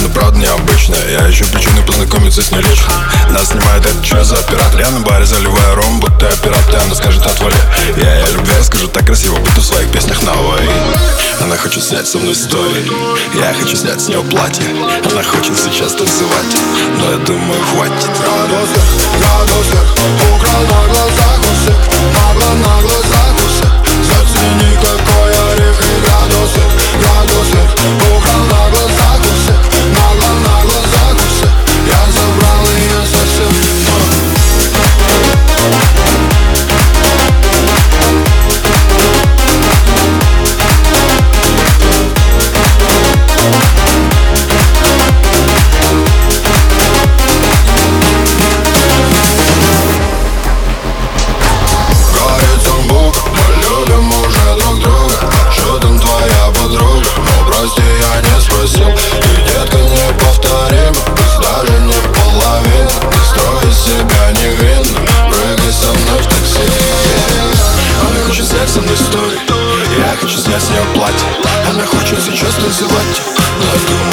она правда необычная. Я ищу причины познакомиться с ней лично. Нас снимает этот час за оператор. Я на баре заливаю ром, будто оператор. Она скажет отвали. Я ей любви расскажу так красиво, будто в своих песнях на Hawaii. Она хочет снять со мной истории. Я хочу снять с нее платье. Она хочет сейчас танцевать, но я думаю, хватит. Градус вверх, украл на глазах у всех. На глазах у всех. Зацени, какой орех. И градус вверх, украл на глазах у всех. На глазах у всех. Я забрал ее совсем. Я хочу снять с нее платье. Она хочет сейчас танцевать, но я думаю,